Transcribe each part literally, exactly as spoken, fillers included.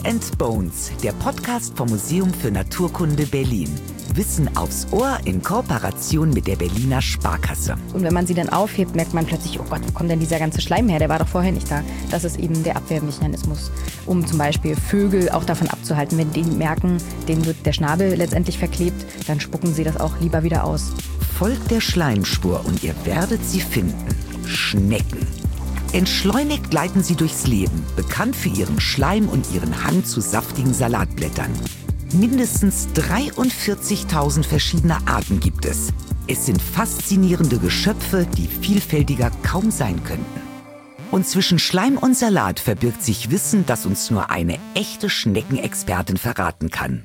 and Bones, der Podcast vom Museum für Naturkunde Berlin. Wissen aufs Ohr in Kooperation mit der Berliner Sparkasse. Und wenn man sie dann aufhebt, merkt man plötzlich, oh Gott, wo kommt denn dieser ganze Schleim her? Der war doch vorher nicht da. Das ist eben der Abwehrmechanismus, um zum Beispiel Vögel auch davon abzuhalten. Wenn die merken, denen wird der Schnabel letztendlich verklebt, dann spucken sie das auch lieber wieder aus. Folgt der Schleimspur und ihr werdet sie finden. Schnecken. Entschleunigt gleiten sie durchs Leben, bekannt für ihren Schleim und ihren Hang zu saftigen Salatblättern. Mindestens dreiundvierzigtausend verschiedene Arten gibt es. Es sind faszinierende Geschöpfe, die vielfältiger kaum sein könnten. Und zwischen Schleim und Salat verbirgt sich Wissen, das uns nur eine echte Schneckenexpertin verraten kann.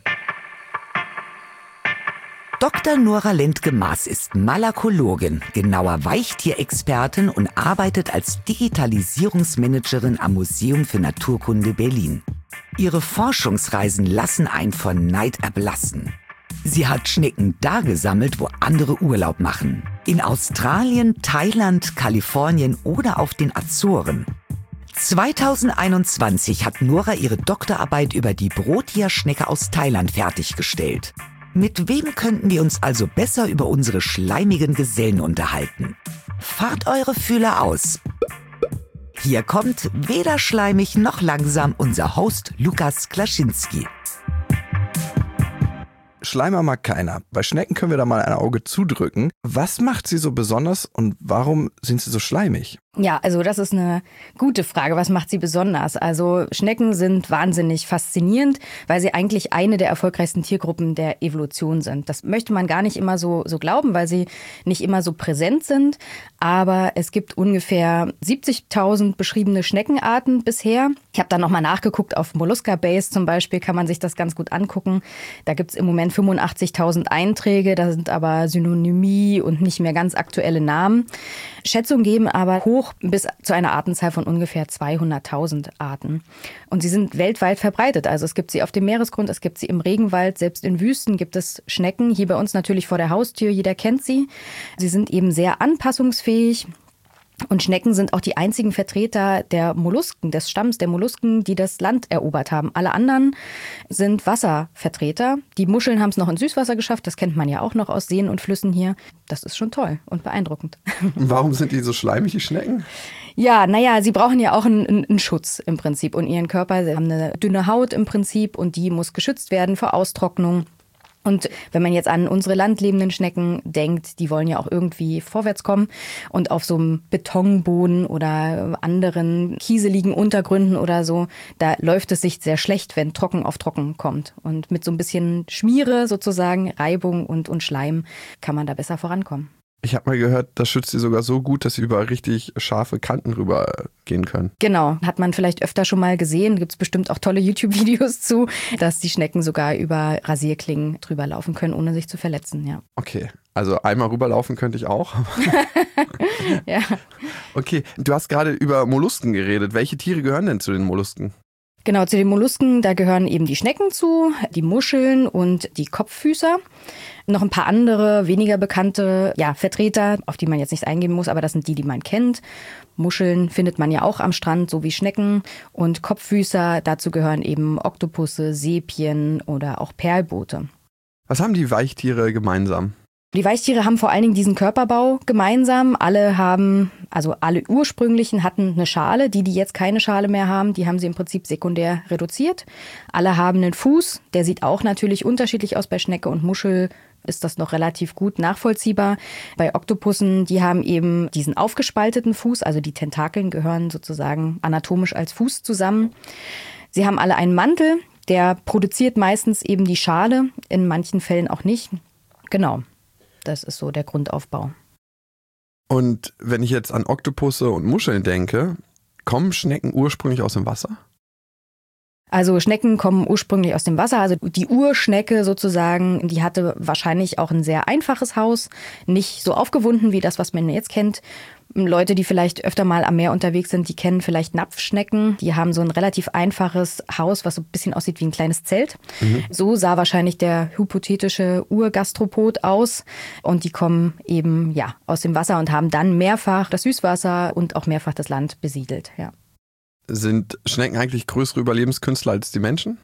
Doktor Nora Lendke-Maas ist Malakologin, genauer Weichtierexpertin und arbeitet als Digitalisierungsmanagerin am Museum für Naturkunde Berlin. Ihre Forschungsreisen lassen einen von Neid erblassen. Sie hat Schnecken da gesammelt, wo andere Urlaub machen. In Australien, Thailand, Kalifornien oder auf den Azoren. zweitausendeinundzwanzig hat Nora ihre Doktorarbeit über die Brotierschnecke aus Thailand fertiggestellt. Mit wem könnten wir uns also besser über unsere schleimigen Gesellen unterhalten? Fahrt eure Fühler aus. Hier kommt weder schleimig noch langsam unser Host Lukas Klaschinski. Schleimer mag keiner. Bei Schnecken können wir da mal ein Auge zudrücken. Was macht sie so besonders und warum sind sie so schleimig? Ja, also das ist eine gute Frage. Was macht sie besonders? Also Schnecken sind wahnsinnig faszinierend, weil sie eigentlich eine der erfolgreichsten Tiergruppen der Evolution sind. Das möchte man gar nicht immer so, so glauben, weil sie nicht immer so präsent sind. Aber es gibt ungefähr siebzigtausend beschriebene Schneckenarten bisher. Ich habe da nochmal nachgeguckt, auf Mollusca-Base zum Beispiel kann man sich das ganz gut angucken. Da gibt es im Moment fünfundachtzigtausend Einträge, da sind aber Synonymie und nicht mehr ganz aktuelle Namen. Schätzungen geben aber hoch bis zu einer Artenzahl von ungefähr zweihunderttausend Arten. Und sie sind weltweit verbreitet. Also es gibt sie auf dem Meeresgrund, es gibt sie im Regenwald, selbst in Wüsten gibt es Schnecken. Hier bei uns natürlich vor der Haustür, jeder kennt sie. Sie sind eben sehr anpassungsfähig. Und Schnecken sind auch die einzigen Vertreter der Mollusken, des Stamms der Mollusken, die das Land erobert haben. Alle anderen sind Wasservertreter. Die Muscheln haben es noch ins Süßwasser geschafft. Das kennt man ja auch noch aus Seen und Flüssen hier. Das ist schon toll und beeindruckend. Warum sind die so schleimig, die Schnecken? Ja, naja, sie brauchen ja auch einen, einen Schutz im Prinzip. Und ihren Körper, sie haben eine dünne Haut im Prinzip und die muss geschützt werden vor Austrocknung. Und wenn man jetzt an unsere landlebenden Schnecken denkt, die wollen ja auch irgendwie vorwärts kommen. Und auf so einem Betonboden oder anderen kieseligen Untergründen oder so, da läuft es sich sehr schlecht, wenn Trocken auf Trocken kommt. Und mit so ein bisschen Schmiere sozusagen, Reibung und, und Schleim kann man da besser vorankommen. Ich habe mal gehört, das schützt sie sogar so gut, dass sie über richtig scharfe Kanten rüber gehen können. Genau, hat man vielleicht öfter schon mal gesehen. Gibt es bestimmt auch tolle YouTube-Videos zu, dass die Schnecken sogar über Rasierklingen drüber laufen können, ohne sich zu verletzen. Ja. Okay, also einmal rüberlaufen könnte ich auch. Ja. Okay, du hast gerade über Mollusken geredet. Welche Tiere gehören denn zu den Mollusken? Genau, zu den Mollusken, da gehören eben die Schnecken zu, die Muscheln und die Kopffüßer. Noch ein paar andere, weniger bekannte ja, Vertreter, auf die man jetzt nicht eingehen muss, aber das sind die, die man kennt. Muscheln findet man ja auch am Strand, so wie Schnecken. Und Kopffüßer, dazu gehören eben Oktopusse, Sepien oder auch Perlboote. Was haben die Weichtiere gemeinsam? Die Weichtiere haben vor allen Dingen diesen Körperbau gemeinsam. Alle haben, also alle ursprünglichen hatten eine Schale. Die, die jetzt keine Schale mehr haben, die haben sie im Prinzip sekundär reduziert. Alle haben einen Fuß. Der sieht auch natürlich unterschiedlich aus. Bei Schnecke und Muschel ist das noch relativ gut nachvollziehbar. Bei Oktopussen, die haben eben diesen aufgespalteten Fuß. Also die Tentakeln gehören sozusagen anatomisch als Fuß zusammen. Sie haben alle einen Mantel. Der produziert meistens eben die Schale, in manchen Fällen auch nicht. Genau. Das ist so der Grundaufbau. Und wenn ich jetzt an Oktopusse und Muscheln denke, kommen Schnecken ursprünglich aus dem Wasser? Also Schnecken kommen ursprünglich aus dem Wasser. Also die Urschnecke sozusagen, die hatte wahrscheinlich auch ein sehr einfaches Haus, nicht so aufgewunden wie das, was man jetzt kennt. Leute, die vielleicht öfter mal am Meer unterwegs sind, die kennen vielleicht Napfschnecken. Die haben so ein relativ einfaches Haus, was so ein bisschen aussieht wie ein kleines Zelt. Mhm. So sah wahrscheinlich der hypothetische Urgastropod aus. Und die kommen eben ja aus dem Wasser und haben dann mehrfach das Süßwasser und auch mehrfach das Land besiedelt. Ja. Sind Schnecken eigentlich größere Überlebenskünstler als die Menschen?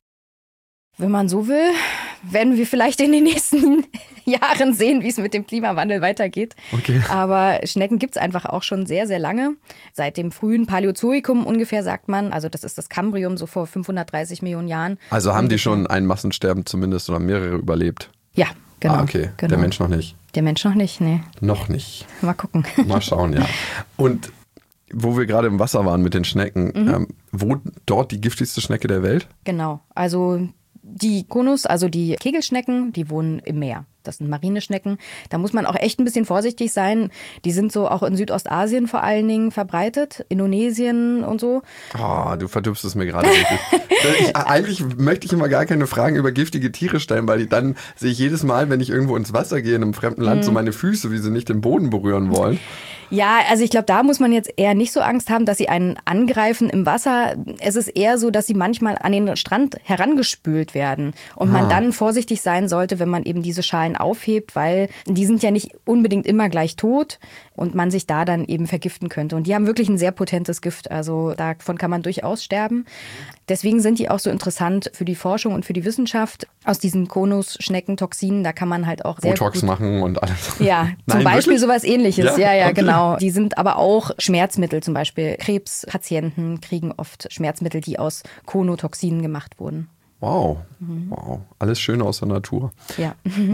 Wenn man so will, werden wir vielleicht in den nächsten Jahren sehen, wie es mit dem Klimawandel weitergeht. Okay. Aber Schnecken gibt es einfach auch schon sehr, sehr lange. Seit dem frühen Paläozoikum ungefähr, sagt man. Also das ist das Kambrium, so vor fünfhundertdreißig Millionen Jahren. Also haben ungefähr. die schon ein Massensterben zumindest oder mehrere überlebt? Ja, genau. Ah, okay. Genau. Der Mensch noch nicht? Der Mensch noch nicht, nee. Noch nicht. Mal gucken. Mal schauen, ja. Und wo wir gerade im Wasser waren mit den Schnecken, mhm. ähm, wo dort die giftigste Schnecke der Welt? Genau, also die Konus, also die Kegelschnecken, die wohnen im Meer. Das sind Marineschnecken. Da muss man auch echt ein bisschen vorsichtig sein. Die sind so auch in Südostasien vor allen Dingen verbreitet, Indonesien und so. Oh, du verdirbst es mir gerade wirklich. ich, eigentlich möchte ich immer gar keine Fragen über giftige Tiere stellen, weil ich, dann sehe ich jedes Mal, wenn ich irgendwo ins Wasser gehe in einem fremden Land, mhm. so meine Füße, wie sie nicht den Boden berühren wollen. Ja, also ich glaube, da muss man jetzt eher nicht so Angst haben, dass sie einen angreifen im Wasser. Es ist eher so, dass sie manchmal an den Strand herangespült werden und ah. man dann vorsichtig sein sollte, wenn man eben diese Schalen aufhebt, weil die sind ja nicht unbedingt immer gleich tot und man sich da dann eben vergiften könnte. Und die haben wirklich ein sehr potentes Gift, also davon kann man durchaus sterben. Deswegen sind die auch so interessant für die Forschung und für die Wissenschaft. Aus diesen Konus-Schneckentoxinen, da kann man halt auch sehr Botox gut machen und alles. Ja, zum Nein, Beispiel wirklich? sowas Ähnliches. Ja, ja, ja okay. genau. Die sind aber auch Schmerzmittel, zum Beispiel Krebspatienten kriegen oft Schmerzmittel, die aus Konotoxinen gemacht wurden. Wow, mhm. wow, alles schön aus der Natur. Ja.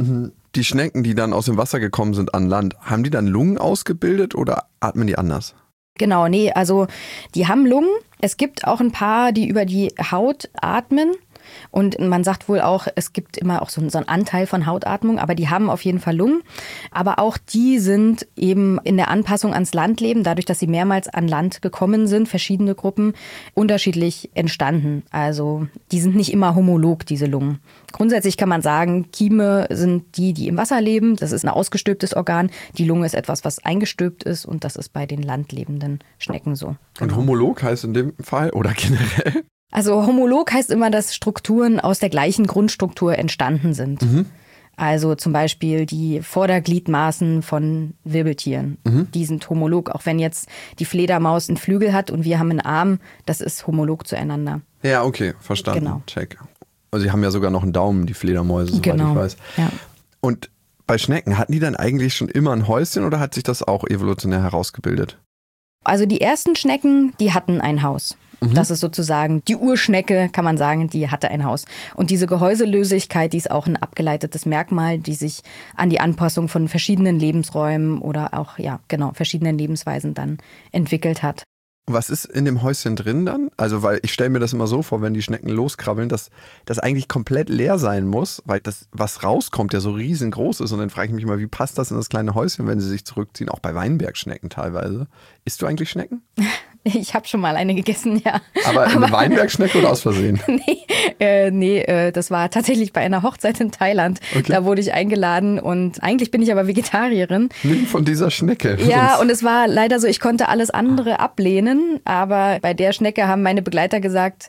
Die Schnecken, die dann aus dem Wasser gekommen sind an Land, haben die dann Lungen ausgebildet oder atmen die anders? Genau, nee, also die haben Lungen. Es gibt auch ein paar, die über die Haut atmen. Und man sagt wohl auch, es gibt immer auch so einen Anteil von Hautatmung, aber die haben auf jeden Fall Lungen. Aber auch die sind eben in der Anpassung ans Landleben, dadurch, dass sie mehrmals an Land gekommen sind, verschiedene Gruppen, unterschiedlich entstanden. Also die sind nicht immer homolog, diese Lungen. Grundsätzlich kann man sagen, Kieme sind die, die im Wasser leben. Das ist ein ausgestülptes Organ. Die Lunge ist etwas, was eingestülpt ist und das ist bei den landlebenden Schnecken so. Und homolog heißt in dem Fall oder generell? Also homolog heißt immer, dass Strukturen aus der gleichen Grundstruktur entstanden sind. Mhm. Also zum Beispiel die Vordergliedmaßen von Wirbeltieren. Mhm. Die sind homolog, auch wenn jetzt die Fledermaus einen Flügel hat und wir haben einen Arm, das ist homolog zueinander. Ja, okay, verstanden. Genau. Check. Also sie haben ja sogar noch einen Daumen, die Fledermäuse, soweit genau. ich weiß. Ja. Und bei Schnecken, hatten die dann eigentlich schon immer ein Häuschen oder hat sich das auch evolutionär herausgebildet? Also die ersten Schnecken, die hatten ein Haus. Mhm. Das ist sozusagen die Urschnecke, kann man sagen, die hatte ein Haus. Und diese Gehäuselösigkeit, die ist auch ein abgeleitetes Merkmal, die sich an die Anpassung von verschiedenen Lebensräumen oder auch, ja, genau, verschiedenen Lebensweisen dann entwickelt hat. Was ist in dem Häuschen drin dann? Also, weil ich stelle mir das immer so vor, wenn die Schnecken loskrabbeln, dass das eigentlich komplett leer sein muss, weil das, was rauskommt, ja so riesengroß ist. Und dann frage ich mich mal, wie passt das in das kleine Häuschen, wenn sie sich zurückziehen? Auch bei Weinbergschnecken teilweise. Isst du eigentlich Schnecken? Ich habe schon mal eine gegessen, ja. Aber eine Weinbergschnecke oder aus Versehen? nee, äh, nee äh, das war tatsächlich bei einer Hochzeit in Thailand. Okay. Da wurde ich eingeladen und eigentlich bin ich aber Vegetarierin. Nimm von dieser Schnecke. Ja, und es war leider so, ich konnte alles andere ablehnen, aber bei der Schnecke haben meine Begleiter gesagt,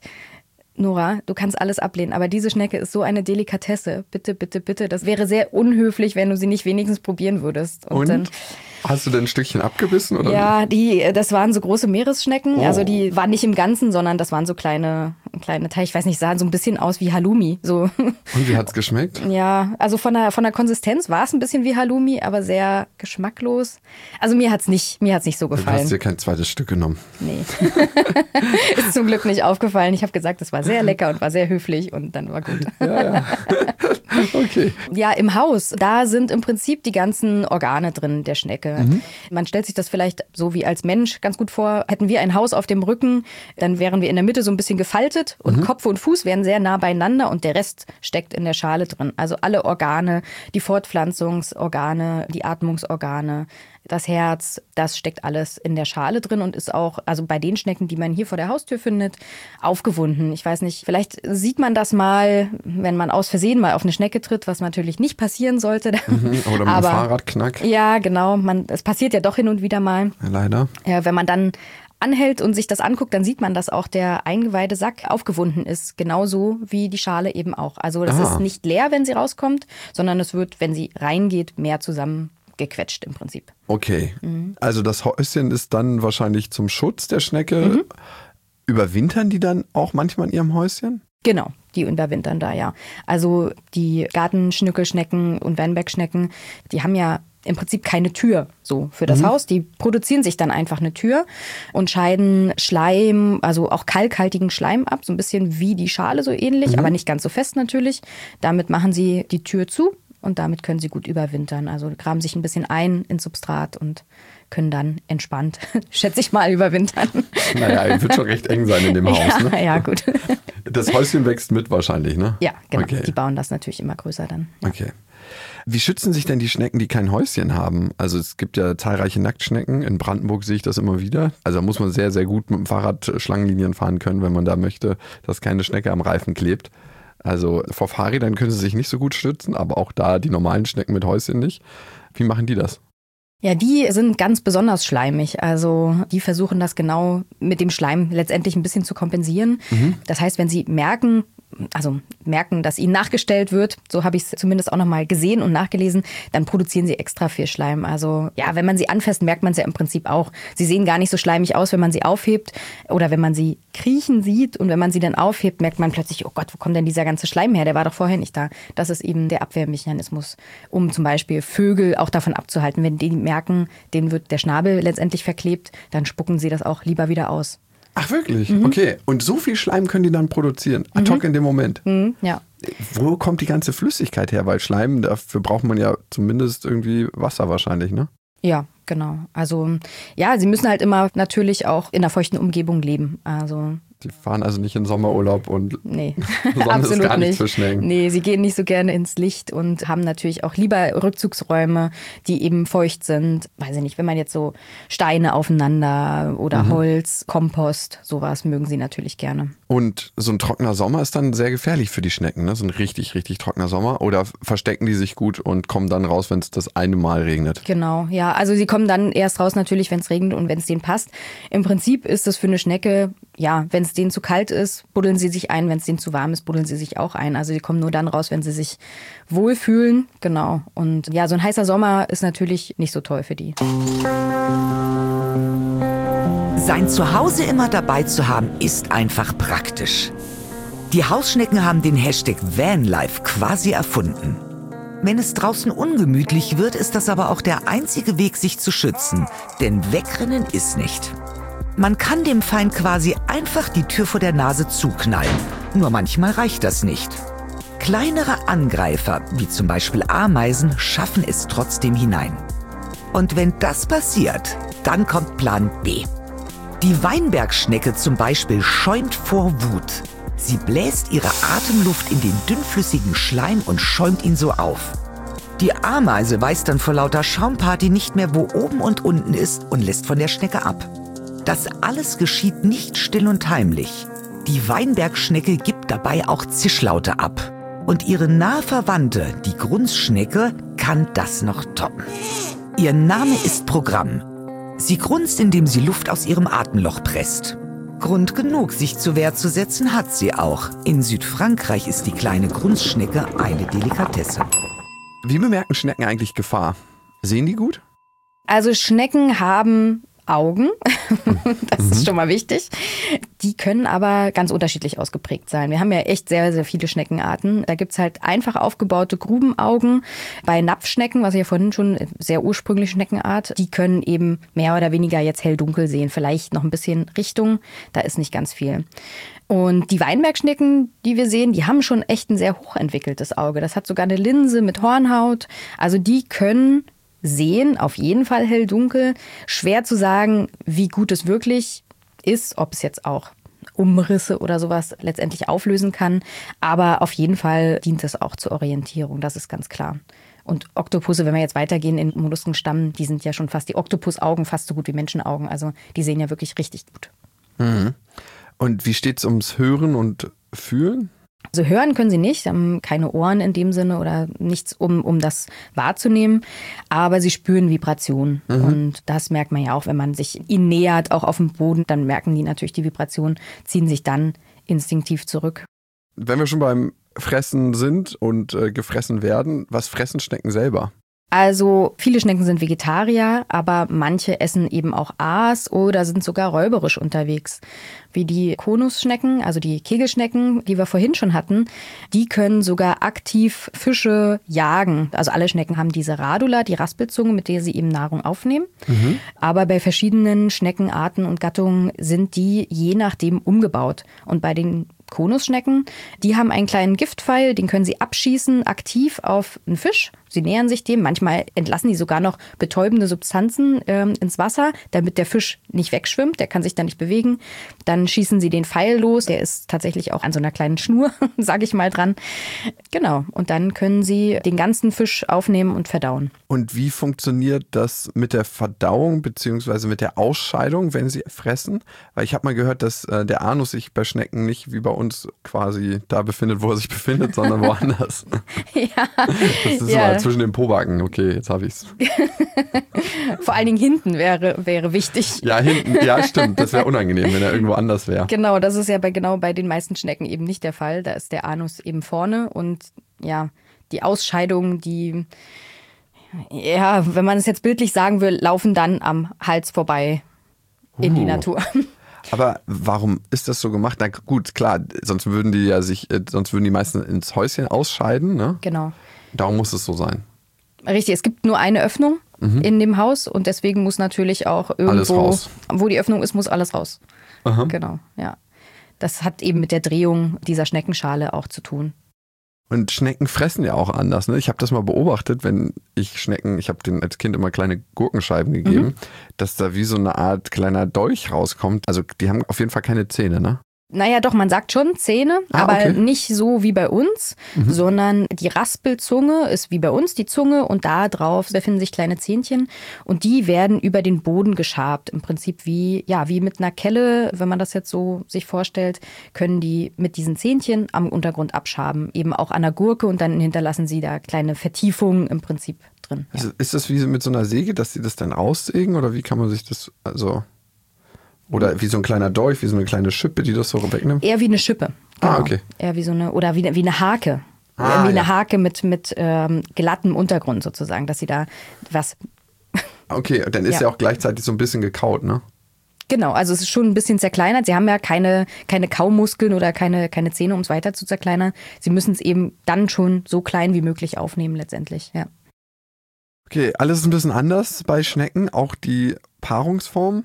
Nora, du kannst alles ablehnen, aber diese Schnecke ist so eine Delikatesse. Bitte, bitte, bitte. Das wäre sehr unhöflich, wenn du sie nicht wenigstens probieren würdest. Und, und? Dann, hast du denn ein Stückchen abgebissen? Oder? Ja, die, das waren so große Meeresschnecken. Oh. Also die waren nicht im Ganzen, sondern das waren so kleine, kleine Teile. Ich weiß nicht, sahen so ein bisschen aus wie Halloumi. So. Und wie hat's geschmeckt? Ja, also von der, von der Konsistenz war es ein bisschen wie Halloumi, aber sehr geschmacklos. Also mir hat's nicht, mir hat's nicht so gefallen. Du hast dir kein zweites Stück genommen. Nee. Ist zum Glück nicht aufgefallen. Ich habe gesagt, das war sehr lecker und war sehr höflich und dann war gut. Ja, ja. Okay. Ja, im Haus, da sind im Prinzip die ganzen Organe drin der Schnecke. Mhm. Man stellt sich das vielleicht so wie als Mensch ganz gut vor. Hätten wir ein Haus auf dem Rücken, dann wären wir in der Mitte so ein bisschen gefaltet und mhm. Kopf und Fuß wären sehr nah beieinander und der Rest steckt in der Schale drin. Also alle Organe, die Fortpflanzungsorgane, die Atmungsorgane, das Herz, das steckt alles in der Schale drin und ist auch, also bei den Schnecken, die man hier vor der Haustür findet, aufgewunden. Ich weiß nicht, vielleicht sieht man das mal, wenn man aus Versehen mal auf eine Schnecke tritt, was natürlich nicht passieren sollte. Mhm, oder mit Aber, einem Fahrradknack. Ja, genau. Man, es passiert ja doch hin und wieder mal. Ja, leider. Ja, wenn man dann anhält und sich das anguckt, dann sieht man, dass auch der Eingeweide-Sack aufgewunden ist. Genauso wie die Schale eben auch. Also das ah. ist nicht leer, wenn sie rauskommt, sondern es wird, wenn sie reingeht, mehr zusammen gequetscht im Prinzip. Okay, mhm. Also das Häuschen ist dann wahrscheinlich zum Schutz der Schnecke. Mhm. Überwintern die dann auch manchmal in ihrem Häuschen? Genau, die überwintern da, ja. Also die Gartenschnückelschnecken und Weinbergschnecken, die haben ja im Prinzip keine Tür so für das mhm. Haus. Die produzieren sich dann einfach eine Tür und scheiden Schleim, also auch kalkhaltigen Schleim ab, so ein bisschen wie die Schale so ähnlich, mhm. aber nicht ganz so fest natürlich. Damit machen sie die Tür zu und damit können sie gut überwintern. Also graben sich ein bisschen ein ins Substrat und können dann entspannt, schätze ich mal, überwintern. Naja, wird schon recht eng sein in dem Haus, ja, ne? Ja, gut. Das Häuschen wächst mit wahrscheinlich, ne? Ja, genau. Okay. Die bauen das natürlich immer größer dann. Ja. Okay. Wie schützen sich denn die Schnecken, die kein Häuschen haben? Also es gibt ja zahlreiche Nacktschnecken. In Brandenburg sehe ich das immer wieder. Also da muss man sehr, sehr gut mit dem Fahrrad Schlangenlinien fahren können, wenn man da möchte, dass keine Schnecke am Reifen klebt. Also vor Fahrrädern können sie sich nicht so gut schützen, aber auch da die normalen Schnecken mit Häuschen nicht. Wie machen die das? Ja, die sind ganz besonders schleimig. Also die versuchen das genau mit dem Schleim letztendlich ein bisschen zu kompensieren. Mhm. Das heißt, wenn sie merken, also merken, dass ihnen nachgestellt wird, so habe ich es zumindest auch nochmal gesehen und nachgelesen, dann produzieren sie extra viel Schleim. Also ja, wenn man sie anfasst, merkt man es ja im Prinzip auch. Sie sehen gar nicht so schleimig aus, wenn man sie aufhebt oder wenn man sie kriechen sieht und wenn man sie dann aufhebt, merkt man plötzlich, oh Gott, wo kommt denn dieser ganze Schleim her? Der war doch vorher nicht da. Das ist eben der Abwehrmechanismus, um zum Beispiel Vögel auch davon abzuhalten. Wenn die merken, denen wird der Schnabel letztendlich verklebt, dann spucken sie das auch lieber wieder aus. Ach wirklich? Mhm. Okay. Und so viel Schleim können die dann produzieren? Ad hoc mhm. in dem Moment? Mhm, ja. Wo kommt die ganze Flüssigkeit her? Weil Schleim, dafür braucht man ja zumindest irgendwie Wasser wahrscheinlich, ne? Ja, genau. Also ja, sie müssen halt immer natürlich auch in einer feuchten Umgebung leben. Also die fahren also nicht in Sommerurlaub und nee, Sonne absolut ist gar nicht nicht. für Schnecken. Nee, sie gehen nicht so gerne ins Licht und haben natürlich auch lieber Rückzugsräume, die eben feucht sind. Weiß ich nicht, wenn man jetzt so Steine aufeinander oder mhm. Holz, Kompost, sowas mögen sie natürlich gerne. Und so ein trockener Sommer ist dann sehr gefährlich für die Schnecken, ne? So ein richtig, richtig trockener Sommer. Oder verstecken die sich gut und kommen dann raus, wenn es das eine Mal regnet? Genau, ja. Also sie kommen dann erst raus natürlich, wenn es regnet und wenn es denen passt. Im Prinzip ist das für eine Schnecke, ja, wenn es denen zu kalt ist, buddeln sie sich ein. Wenn es denen zu warm ist, buddeln sie sich auch ein. Also sie kommen nur dann raus, wenn sie sich wohlfühlen. Genau. Und ja, so ein heißer Sommer ist natürlich nicht so toll für die. Sein Zuhause immer dabei zu haben, ist einfach praktisch. Die Hausschnecken haben den Hashtag Vanlife quasi erfunden. Wenn es draußen ungemütlich wird, ist das aber auch der einzige Weg, sich zu schützen. Denn wegrennen ist nicht. Man kann dem Feind quasi einfach die Tür vor der Nase zuknallen. Nur manchmal reicht das nicht. Kleinere Angreifer, wie zum Beispiel Ameisen, schaffen es trotzdem hinein. Und wenn das passiert, dann kommt Plan B. Die Weinbergschnecke zum Beispiel schäumt vor Wut. Sie bläst ihre Atemluft in den dünnflüssigen Schleim und schäumt ihn so auf. Die Ameise weiß dann vor lauter Schaumparty nicht mehr, wo oben und unten ist und lässt von der Schnecke ab. Das alles geschieht nicht still und heimlich. Die Weinbergschnecke gibt dabei auch Zischlaute ab. Und ihre nahe Verwandte, die Grunzschnecke, kann das noch toppen. Ihr Name ist Programm. Sie grunzt, indem sie Luft aus ihrem Atemloch presst. Grund genug, sich zur Wehr zu setzen, hat sie auch. In Südfrankreich ist die kleine Grunzschnecke eine Delikatesse. Wie bemerken Schnecken eigentlich Gefahr? Sehen die gut? Also Schnecken haben Augen, das ist schon mal wichtig. Die können aber ganz unterschiedlich ausgeprägt sein. Wir haben ja echt sehr, sehr viele Schneckenarten. Da gibt's halt einfach aufgebaute Grubenaugen. Bei Napfschnecken, was ich ja vorhin schon, sehr ursprüngliche Schneckenart, die können eben mehr oder weniger jetzt hell-dunkel sehen. Vielleicht noch ein bisschen Richtung, da ist nicht ganz viel. Und die Weinbergschnecken, die wir sehen, die haben schon echt ein sehr hochentwickeltes Auge. Das hat sogar eine Linse mit Hornhaut. Also die können sehen, auf jeden Fall hell-dunkel. Schwer zu sagen, wie gut es wirklich ist, ob es jetzt auch Umrisse oder sowas letztendlich auflösen kann. Aber auf jeden Fall dient es auch zur Orientierung, das ist ganz klar. Und Oktopusse, wenn wir jetzt weitergehen in Molluskenstamm, die sind ja schon fast, die Oktopusaugen fast so gut wie Menschenaugen. Also die sehen ja wirklich richtig gut. Mhm. Und wie steht es ums Hören und Fühlen? Also hören können sie nicht, sie haben keine Ohren in dem Sinne oder nichts, um, um das wahrzunehmen, aber sie spüren Vibrationen. Mhm. Und das merkt man ja auch, wenn man sich ihnen nähert, auch auf dem Boden, dann merken die natürlich die Vibrationen, ziehen sich dann instinktiv zurück. Wenn wir schon beim Fressen sind und äh, gefressen werden, was fressen Schnecken selber? Also viele Schnecken sind Vegetarier, aber manche essen eben auch Aas oder sind sogar räuberisch unterwegs. Wie die Konusschnecken, also die Kegelschnecken, die wir vorhin schon hatten, die können sogar aktiv Fische jagen. Also alle Schnecken haben diese Radula, die Raspelzunge, mit der sie eben Nahrung aufnehmen. Mhm. Aber bei verschiedenen Schneckenarten und Gattungen sind die je nachdem umgebaut. Und bei den Konusschnecken, die haben einen kleinen Giftpfeil, den können sie abschießen, aktiv auf einen Fisch. Sie nähern sich dem. Manchmal entlassen die sogar noch betäubende Substanzen ähm, ins Wasser, damit der Fisch nicht wegschwimmt. Der kann sich dann nicht bewegen. Dann schießen sie den Pfeil los. Der ist tatsächlich auch an so einer kleinen Schnur, sage ich mal, dran. Genau. Und dann können sie den ganzen Fisch aufnehmen und verdauen. Und wie funktioniert das mit der Verdauung bzw. mit der Ausscheidung, wenn sie fressen? Weil ich habe mal gehört, dass äh, der Anus sich bei Schnecken nicht wie bei uns quasi da befindet, wo er sich befindet, sondern woanders. Ja. Das ist ja. mal zwischen den Pobacken. Okay, jetzt habe ich's. Vor allen Dingen hinten wäre, wäre wichtig. Ja, hinten. Ja, stimmt. Das wäre unangenehm, wenn er irgendwo anders wäre. Genau, das ist ja bei, genau bei den meisten Schnecken eben nicht der Fall. Da ist der Anus eben vorne und ja, die Ausscheidungen, die, ja, wenn man es jetzt bildlich sagen will, laufen dann am Hals vorbei in uh. die Natur. Aber warum ist das so gemacht? Na gut, klar, sonst würden die ja sich, sonst würden die meisten ins Häuschen ausscheiden, ne? Genau. Darum muss es so sein. Richtig, es gibt nur eine Öffnung mhm. in dem Haus und deswegen muss natürlich auch irgendwo, wo die Öffnung ist, muss alles raus. Aha. Genau, ja. Das hat eben mit der Drehung dieser Schneckenschale auch zu tun. Und Schnecken fressen ja auch anders, ne? Ich habe das mal beobachtet, wenn ich Schnecken, ich habe denen als Kind immer kleine Gurkenscheiben gegeben, mhm. dass da wie so eine Art kleiner Dolch rauskommt. Also die haben auf jeden Fall keine Zähne, ne? Naja, doch, man sagt schon Zähne, ah, aber okay. nicht so wie bei uns, mhm. sondern die Raspelzunge ist wie bei uns die Zunge und da drauf befinden sich kleine Zähnchen und die werden über den Boden geschabt. Im Prinzip wie, ja, wie mit einer Kelle, wenn man das jetzt so sich vorstellt, können die mit diesen Zähnchen am Untergrund abschaben, eben auch an der Gurke und dann hinterlassen sie da kleine Vertiefungen im Prinzip drin. Ja. Also ist das wie mit so einer Säge, dass sie das dann raussägen oder wie kann man sich das, also... Oder wie so ein kleiner Dolch, wie so eine kleine Schippe, die das so wegnimmt? Eher wie eine Schippe. Genau. Ah, okay. Eher wie so eine, oder wie, wie eine Hake. Ah, wie ja. eine Hake mit, mit ähm, glattem Untergrund sozusagen, dass sie da was... Okay, dann ist ja. ja auch gleichzeitig so ein bisschen gekaut, ne? Genau, also es ist schon ein bisschen zerkleinert. Sie haben ja keine, keine Kaumuskeln oder keine, keine Zähne, um es weiter zu zerkleinern. Sie müssen es eben dann schon so klein wie möglich aufnehmen letztendlich, ja. Okay, alles ist ein bisschen anders bei Schnecken, auch die Paarungsform.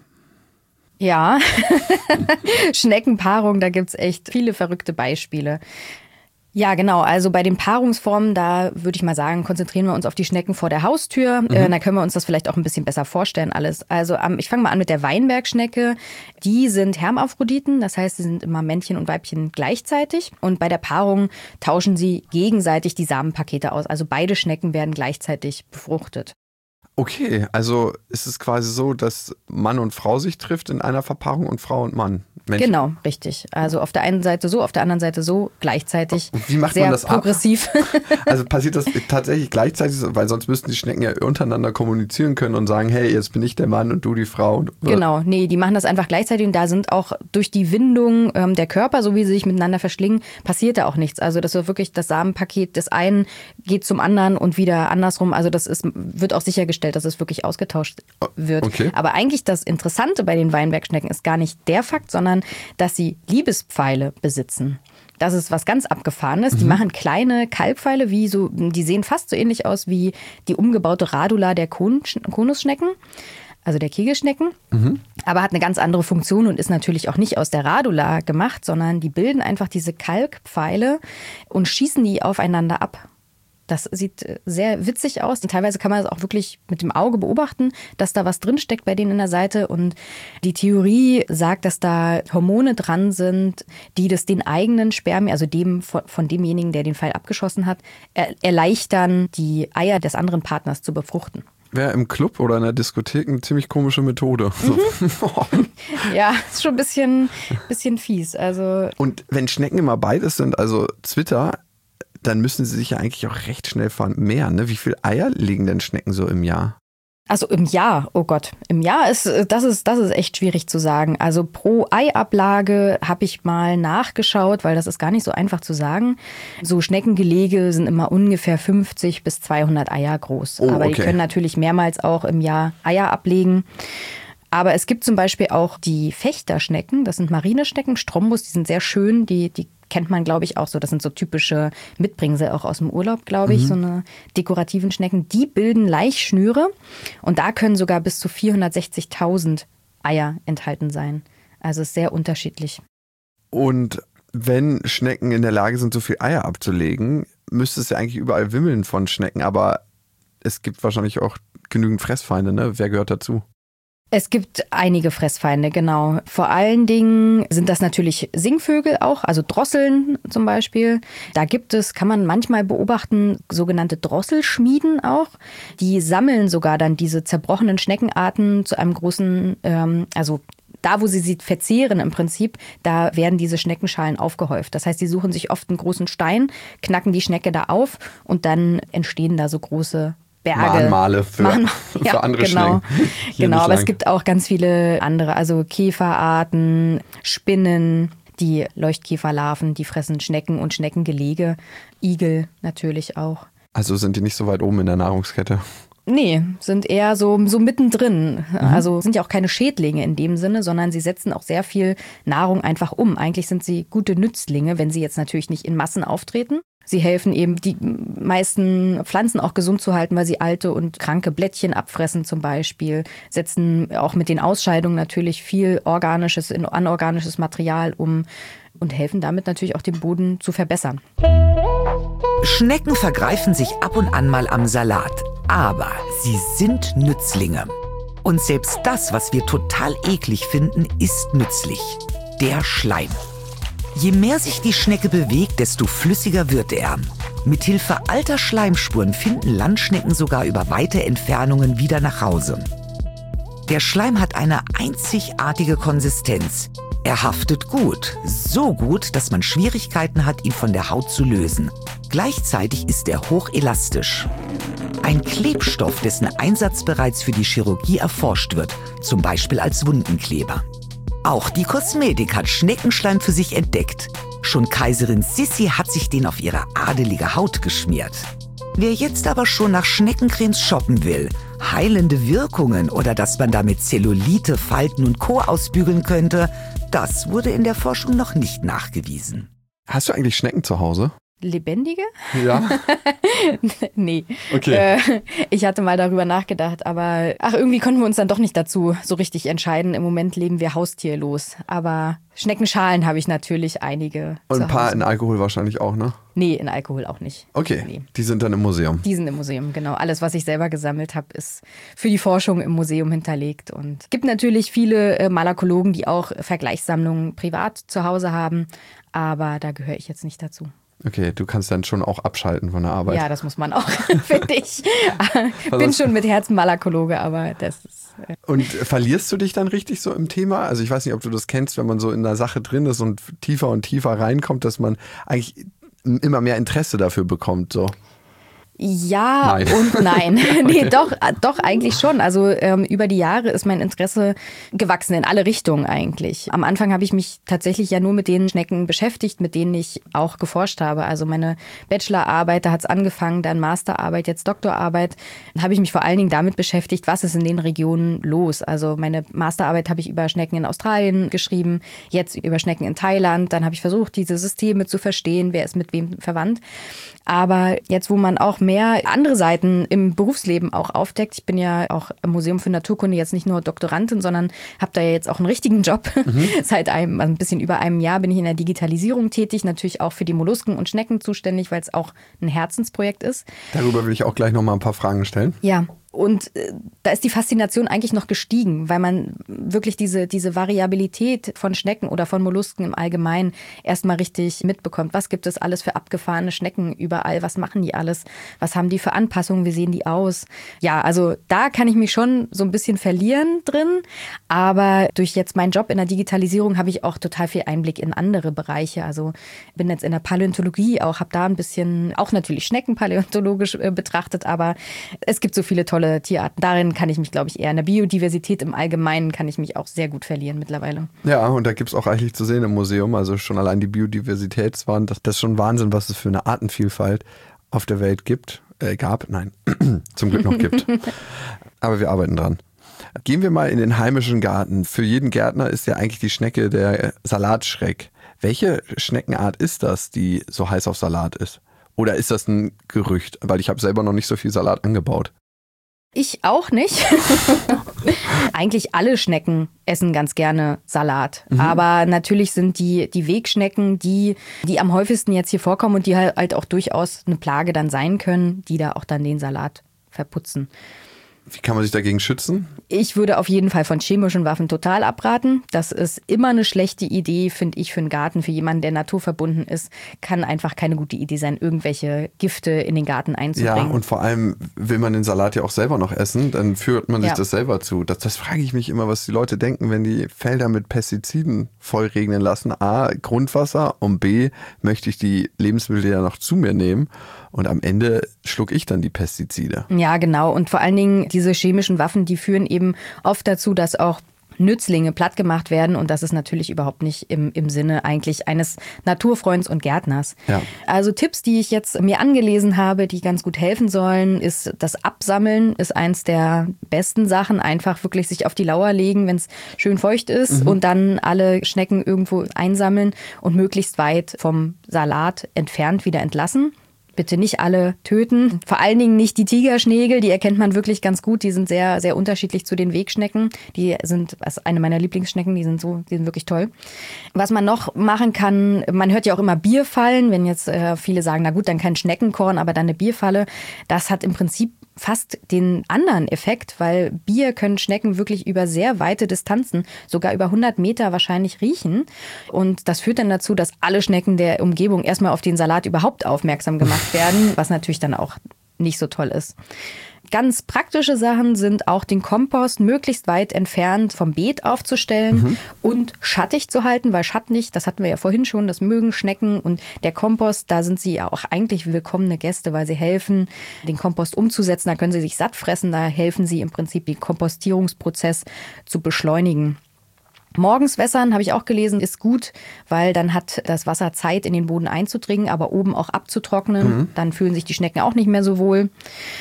Ja, Schneckenpaarung, da gibt's echt viele verrückte Beispiele. Ja, genau. Also bei den Paarungsformen, da würde ich mal sagen, konzentrieren wir uns auf die Schnecken vor der Haustür. Mhm. Äh, da können wir uns das vielleicht auch ein bisschen besser vorstellen alles. Also ähm, ich fange mal an mit der Weinbergschnecke. Die sind Hermaphroditen, das heißt, sie sind immer Männchen und Weibchen gleichzeitig. Und bei der Paarung tauschen sie gegenseitig die Samenpakete aus. Also beide Schnecken werden gleichzeitig befruchtet. Okay, also ist es quasi so, dass Mann und Frau sich trifft in einer Verpaarung und Frau und Mann. Männchen. Genau, richtig. Also auf der einen Seite so, auf der anderen Seite so, gleichzeitig. Wie macht sehr man das progressiv. Ab? Also passiert das tatsächlich gleichzeitig, weil sonst müssten die Schnecken ja untereinander kommunizieren können und sagen, hey, jetzt bin ich der Mann und du die Frau. Genau, nee, die machen das einfach gleichzeitig und da sind auch durch die Windung ähm, der Körper, so wie sie sich miteinander verschlingen, passiert da auch nichts. Also das ist wirklich das Samenpaket des einen geht zum anderen und wieder andersrum. Also das ist, wird auch sichergestellt, dass es wirklich ausgetauscht wird. Okay. Aber eigentlich das Interessante bei den Weinbergschnecken ist gar nicht der Fakt, sondern dass sie Liebespfeile besitzen. Das ist was ganz Abgefahrenes. Mhm. Die machen kleine Kalbpfeile, wie so, die sehen fast so ähnlich aus wie die umgebaute Radula der Konusschnecken, also der Kegelschnecken. Mhm. Aber hat eine ganz andere Funktion und ist natürlich auch nicht aus der Radula gemacht, sondern die bilden einfach diese Kalkpfeile und schießen die aufeinander ab. Das sieht sehr witzig aus und teilweise kann man das auch wirklich mit dem Auge beobachten, dass da was drinsteckt bei denen in der Seite. Und die Theorie sagt, dass da Hormone dran sind, die das den eigenen Spermien, also dem von, von demjenigen, der den Pfeil abgeschossen hat, er, erleichtern, die Eier des anderen Partners zu befruchten. Wäre im Club oder in der Diskothek eine ziemlich komische Methode. Mhm. Ja, ist schon ein bisschen, bisschen fies. Also und wenn Schnecken immer beides sind, also Zwitter, dann müssen sie sich ja eigentlich auch recht schnell vermehren. Ne? Wie viele Eier legen denn Schnecken so im Jahr? Also im Jahr, oh Gott, im Jahr ist das ist das ist echt schwierig zu sagen. Also pro Eiablage habe ich mal nachgeschaut, weil das ist gar nicht so einfach zu sagen. So Schneckengelege sind immer ungefähr fünfzig bis zweihundert Eier groß. Oh, aber okay. die können natürlich mehrmals auch im Jahr Eier ablegen. Aber es gibt zum Beispiel auch die Fechterschnecken, das sind Marineschnecken, Strombus, die sind sehr schön, die, die kennt man, glaube ich, auch so. Das sind so typische Mitbringsel auch aus dem Urlaub, glaube ich, mhm. so eine dekorativen Schnecken. Die bilden Laichschnüre und da können sogar bis zu vierhundertsechzigtausend Eier enthalten sein. Also ist sehr unterschiedlich. Und wenn Schnecken in der Lage sind, so viel Eier abzulegen, müsste es ja eigentlich überall wimmeln von Schnecken. Aber es gibt wahrscheinlich auch genügend Fressfeinde, ne? Wer gehört dazu? Es gibt einige Fressfeinde, genau. Vor allen Dingen sind das natürlich Singvögel auch, also Drosseln zum Beispiel. Da gibt es, kann man manchmal beobachten, sogenannte Drosselschmieden auch. Die sammeln sogar dann diese zerbrochenen Schneckenarten zu einem großen, ähm, also da, wo sie sie verzehren im Prinzip, da werden diese Schneckenschalen aufgehäuft. Das heißt, sie suchen sich oft einen großen Stein, knacken die Schnecke da auf und dann entstehen da so große Berge. Mahnmale für, Mahn, für ja, andere genau. Schnecken. Genau, aber es gibt auch ganz viele andere, also Käferarten, Spinnen, die Leuchtkäferlarven, die fressen Schnecken und Schneckengelege, Igel natürlich auch. Also sind die nicht so weit oben in der Nahrungskette? Nee, sind eher so, so mittendrin. Mhm. Also sind ja auch keine Schädlinge in dem Sinne, sondern sie setzen auch sehr viel Nahrung einfach um. Eigentlich sind sie gute Nützlinge, wenn sie jetzt natürlich nicht in Massen auftreten. Sie helfen eben, die meisten Pflanzen auch gesund zu halten, weil sie alte und kranke Blättchen abfressen zum Beispiel. Setzen auch mit den Ausscheidungen natürlich viel organisches, anorganisches Material um und helfen damit natürlich auch den Boden zu verbessern. Schnecken vergreifen sich ab und an mal am Salat, aber sie sind Nützlinge. Und selbst das, was wir total eklig finden, ist nützlich. Der Schleim. Je mehr sich die Schnecke bewegt, desto flüssiger wird er. Mithilfe alter Schleimspuren finden Landschnecken sogar über weite Entfernungen wieder nach Hause. Der Schleim hat eine einzigartige Konsistenz. Er haftet gut, so gut, dass man Schwierigkeiten hat, ihn von der Haut zu lösen. Gleichzeitig ist er hochelastisch. Ein Klebstoff, dessen Einsatz bereits für die Chirurgie erforscht wird, zum Beispiel als Wundenkleber. Auch die Kosmetik hat Schneckenschleim für sich entdeckt. Schon Kaiserin Sissi hat sich den auf ihre adelige Haut geschmiert. Wer jetzt aber schon nach Schneckencremes shoppen will, heilende Wirkungen oder dass man damit Zellulite, Falten und Co. ausbügeln könnte, das wurde in der Forschung noch nicht nachgewiesen. Hast du eigentlich Schnecken zu Hause? Lebendige? Ja. Nee. Okay. Äh, ich hatte mal darüber nachgedacht, aber ach, irgendwie konnten wir uns dann doch nicht dazu so richtig entscheiden. Im Moment leben wir haustierlos. Aber Schneckenschalen habe ich natürlich einige. Und ein paar in Alkohol wahrscheinlich auch, ne? Nee, in Alkohol auch nicht. Okay, nee. Die sind dann im Museum. Die sind im Museum, genau. Alles, was ich selber gesammelt habe, ist für die Forschung im Museum hinterlegt. Und es gibt natürlich viele äh, Malakologen, die auch Vergleichssammlungen privat zu Hause haben. Aber da gehöre ich jetzt nicht dazu. Okay, du kannst dann schon auch abschalten von der Arbeit. Ja, das muss man auch, finde ich. Bin schon mit Herzen Malakologe, aber das ist... Äh Und verlierst du dich dann richtig so im Thema? Also ich weiß nicht, ob du das kennst, wenn man so in der Sache drin ist und tiefer und tiefer reinkommt, dass man eigentlich immer mehr Interesse dafür bekommt, so. Ja nein. und nein. Nee, doch, doch eigentlich schon. Also ähm, über die Jahre ist mein Interesse gewachsen in alle Richtungen eigentlich. Am Anfang habe ich mich tatsächlich ja nur mit den Schnecken beschäftigt, mit denen ich auch geforscht habe. Also meine Bachelorarbeit, da hat es angefangen, dann Masterarbeit, jetzt Doktorarbeit. Dann habe ich mich vor allen Dingen damit beschäftigt, was ist in den Regionen los. Also meine Masterarbeit habe ich über Schnecken in Australien geschrieben, jetzt über Schnecken in Thailand. Dann habe ich versucht, diese Systeme zu verstehen, wer ist mit wem verwandt. Aber jetzt, wo man auch mehr andere Seiten im Berufsleben auch aufdeckt, ich bin ja auch im Museum für Naturkunde jetzt nicht nur Doktorandin, sondern habe da ja jetzt auch einen richtigen Job. Mhm. Seit einem, also ein bisschen über einem Jahr bin ich in der Digitalisierung tätig, natürlich auch für die Mollusken und Schnecken zuständig, weil es auch ein Herzensprojekt ist. Darüber will ich auch gleich noch mal ein paar Fragen stellen. Ja. Und äh, da ist die Faszination eigentlich noch gestiegen, weil man wirklich diese, diese Variabilität von Schnecken oder von Mollusken im Allgemeinen erstmal richtig mitbekommt. Was gibt es alles für abgefahrene Schnecken überall? Was machen die alles? Was haben die für Anpassungen? Wie sehen die aus? Ja, also da kann ich mich schon so ein bisschen verlieren drin. Aber durch jetzt meinen Job in der Digitalisierung habe ich auch total viel Einblick in andere Bereiche. Also bin jetzt in der Paläontologie auch, habe da ein bisschen auch natürlich Schnecken paläontologisch äh, betrachtet. Aber es gibt so viele tolle tolle Tierarten. Darin kann ich mich, glaube ich, eher in der Biodiversität im Allgemeinen kann ich mich auch sehr gut verlieren mittlerweile. Ja, und da gibt es auch reichlich zu sehen im Museum. Also schon allein die Biodiversitätswand, das, das ist schon Wahnsinn, was es für eine Artenvielfalt auf der Welt gibt. Äh, gab, nein, zum Glück noch gibt. Aber wir arbeiten dran. Gehen wir mal in den heimischen Garten. Für jeden Gärtner ist ja eigentlich die Schnecke der Salatschreck. Welche Schneckenart ist das, die so heiß auf Salat ist? Oder ist das ein Gerücht? Weil ich habe selber noch nicht so viel Salat angebaut. Ich auch nicht. Eigentlich alle Schnecken essen ganz gerne Salat. Mhm. Aber natürlich sind die, die Wegschnecken die, die am häufigsten jetzt hier vorkommen und die halt auch durchaus eine Plage dann sein können, die da auch dann den Salat verputzen. Wie kann man sich dagegen schützen? Ich würde auf jeden Fall von chemischen Waffen total abraten. Das ist immer eine schlechte Idee, finde ich, für einen Garten. Für jemanden, der naturverbunden ist, kann einfach keine gute Idee sein, irgendwelche Gifte in den Garten einzubringen. Ja, und vor allem will man den Salat ja auch selber noch essen, dann führt man sich ja. das selber zu. Das, das frage ich mich immer, was die Leute denken, wenn die Felder mit Pestiziden vollregnen lassen. A, Grundwasser und B, möchte ich die Lebensmittel ja noch zu mir nehmen. Und am Ende schluck ich dann die Pestizide. Ja, genau. Und vor allen Dingen diese chemischen Waffen, die führen eben oft dazu, dass auch Nützlinge plattgemacht werden. Und das ist natürlich überhaupt nicht im, im Sinne eigentlich eines Naturfreunds und Gärtners. Ja. Also Tipps, die ich jetzt mir angelesen habe, die ganz gut helfen sollen, ist das Absammeln ist eins der besten Sachen. Einfach wirklich sich auf die Lauer legen, wenn es schön feucht ist mhm. und dann alle Schnecken irgendwo einsammeln und möglichst weit vom Salat entfernt wieder entlassen. Bitte nicht alle töten. Vor allen Dingen nicht die Tigerschnägel, die erkennt man wirklich ganz gut. Die sind sehr, sehr unterschiedlich zu den Wegschnecken. Die sind also eine meiner Lieblingsschnecken, die sind so, die sind wirklich toll. Was man noch machen kann, man hört ja auch immer Bierfallen, wenn jetzt äh, viele sagen, na gut, dann kein Schneckenkorn, aber dann eine Bierfalle. Das hat im Prinzip fast den anderen Effekt, weil Bier können Schnecken wirklich über sehr weite Distanzen, sogar über hundert Meter wahrscheinlich riechen. Und das führt dann dazu, dass alle Schnecken der Umgebung erstmal auf den Salat überhaupt aufmerksam gemacht werden, was natürlich dann auch nicht so toll ist. Ganz praktische Sachen sind auch den Kompost möglichst weit entfernt vom Beet aufzustellen mhm. und schattig zu halten, weil schattig, das hatten wir ja vorhin schon, das mögen Schnecken und der Kompost, da sind sie ja auch eigentlich willkommene Gäste, weil sie helfen, den Kompost umzusetzen, da können sie sich satt fressen, da helfen sie im Prinzip, den Kompostierungsprozess zu beschleunigen. Morgens wässern, habe ich auch gelesen, ist gut, weil dann hat das Wasser Zeit, in den Boden einzudringen, aber oben auch abzutrocknen. Mhm. Dann fühlen sich die Schnecken auch nicht mehr so wohl.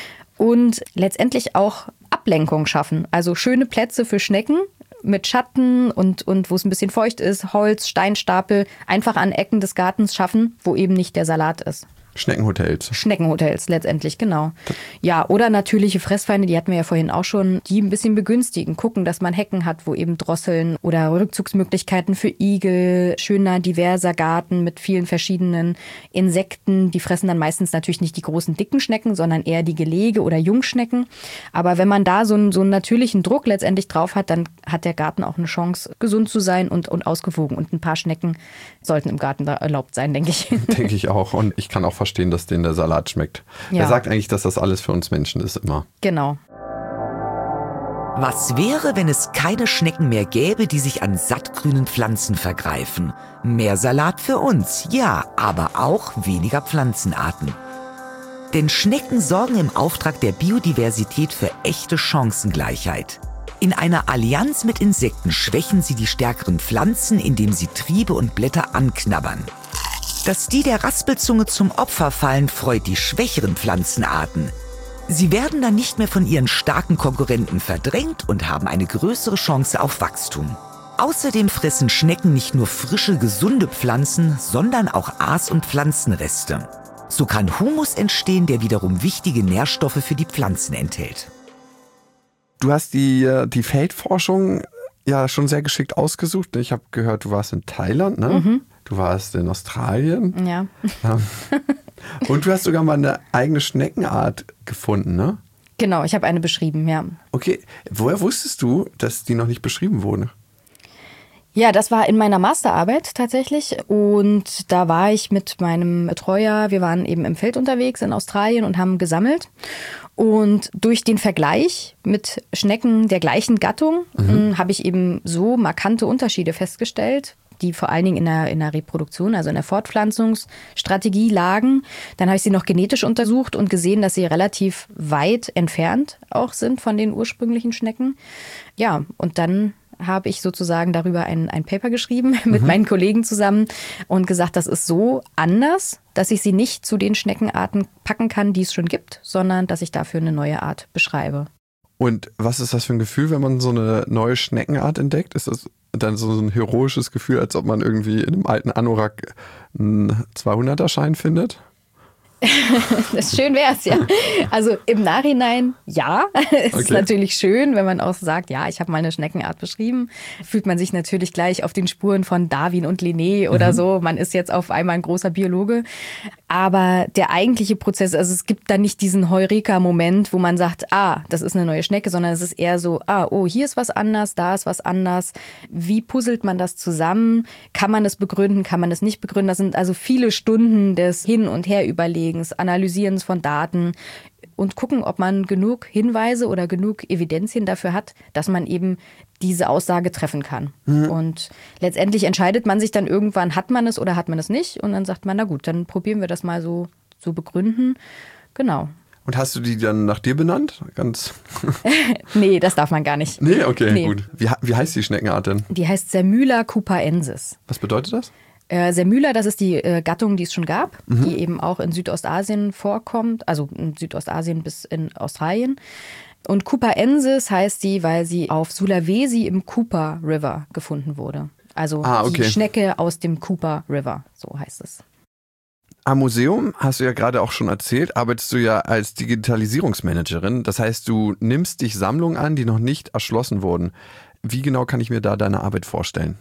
Und letztendlich auch Ablenkung schaffen. Also schöne Plätze für Schnecken mit Schatten und, und wo es ein bisschen feucht ist, Holz, Steinstapel, einfach an Ecken des Gartens schaffen, wo eben nicht der Salat ist. Schneckenhotels. Schneckenhotels letztendlich, genau. Ja, oder natürliche Fressfeinde, die hatten wir ja vorhin auch schon, die ein bisschen begünstigen, gucken, dass man Hecken hat, wo eben Drosseln oder Rückzugsmöglichkeiten für Igel, schöner, diverser Garten mit vielen verschiedenen Insekten. Die fressen dann meistens natürlich nicht die großen, dicken Schnecken, sondern eher die Gelege oder Jungschnecken. Aber wenn man da so einen, so einen natürlichen Druck letztendlich drauf hat, dann hat der Garten auch eine Chance, gesund zu sein und, und ausgewogen. Und ein paar Schnecken sollten im Garten da erlaubt sein, denke ich. Denke ich auch. Und ich kann auch verstehen, dass denen der Salat schmeckt. Ja. Wer sagt eigentlich, dass das alles für uns Menschen ist immer? Genau. Was wäre, wenn es keine Schnecken mehr gäbe, die sich an sattgrünen Pflanzen vergreifen? Mehr Salat für uns, ja, aber auch weniger Pflanzenarten. Denn Schnecken sorgen im Auftrag der Biodiversität für echte Chancengleichheit. In einer Allianz mit Insekten schwächen sie die stärkeren Pflanzen, indem sie Triebe und Blätter anknabbern. Dass die der Raspelzunge zum Opfer fallen, freut die schwächeren Pflanzenarten. Sie werden dann nicht mehr von ihren starken Konkurrenten verdrängt und haben eine größere Chance auf Wachstum. Außerdem fressen Schnecken nicht nur frische, gesunde Pflanzen, sondern auch Aas- und Pflanzenreste. So kann Humus entstehen, der wiederum wichtige Nährstoffe für die Pflanzen enthält. Du hast die, die Feldforschung ja schon sehr geschickt ausgesucht. Ich habe gehört, du warst in Thailand, ne? Mhm. Du warst in Australien. Ja. Und du hast sogar mal eine eigene Schneckenart gefunden, ne? Genau, ich habe eine beschrieben, ja. Okay, woher wusstest du, dass die noch nicht beschrieben wurde? Ja, das war in meiner Masterarbeit tatsächlich und da war ich mit meinem Betreuer, wir waren eben im Feld unterwegs in Australien und haben gesammelt und durch den Vergleich mit Schnecken der gleichen Gattung mhm. habe ich eben so markante Unterschiede festgestellt. die vor allen Dingen in der, in der Reproduktion, also in der Fortpflanzungsstrategie lagen. Dann habe ich sie noch genetisch untersucht und gesehen, dass sie relativ weit entfernt auch sind von den ursprünglichen Schnecken. Ja, und dann habe ich sozusagen darüber ein, ein Paper geschrieben mit mhm. meinen Kollegen zusammen und gesagt, das ist so anders, dass ich sie nicht zu den Schneckenarten packen kann, die es schon gibt, sondern dass ich dafür eine neue Art beschreibe. Und was ist das für ein Gefühl, wenn man so eine neue Schneckenart entdeckt? Ist das dann so ein heroisches Gefühl, als ob man irgendwie in einem alten Anorak einen zweihunderter-Schein findet? Das schön wäre es, ja. Also im Nachhinein, ja. Es okay. ist natürlich schön, wenn man auch sagt, ja, ich habe mal eine Schneckenart beschrieben. Fühlt man sich natürlich gleich auf den Spuren von Darwin und Linné oder mhm. so. Man ist jetzt auf einmal ein großer Biologe. Aber der eigentliche Prozess, also es gibt da nicht diesen Heureka-Moment, wo man sagt, ah, das ist eine neue Schnecke, sondern es ist eher so, ah, oh, hier ist was anders, da ist was anders. Wie puzzelt man das zusammen? Kann man es begründen, kann man es nicht begründen? Das sind also viele Stunden des Hin- und Her-Überlegens, Analysierens von Daten und gucken, ob man genug Hinweise oder genug Evidenzien dafür hat, dass man eben diese Aussage treffen kann. Mhm. Und letztendlich entscheidet man sich dann irgendwann, hat man es oder hat man es nicht? Und dann sagt man, na gut, dann probieren wir das mal so zu begründen. Genau. Und hast du die dann nach dir benannt? Ganz Nee, das darf man gar nicht. Nee, okay, nee. Gut. Wie, wie heißt die Schneckenart denn? Die heißt Sermyla coopaensis. Was bedeutet das? Äh, Sermyla, das ist die äh, Gattung, die es schon gab, mhm. die eben auch in Südostasien vorkommt, also in Südostasien bis in Australien. Und coopaensis heißt sie, weil sie auf Sulawesi im Cooper River gefunden wurde. Also ah, okay. die Schnecke aus dem Cooper River, so heißt es. Am Museum, hast du ja gerade auch schon erzählt, arbeitest du ja als Digitalisierungsmanagerin. Das heißt, du nimmst dich Sammlungen an, die noch nicht erschlossen wurden. Wie genau kann ich mir da deine Arbeit vorstellen?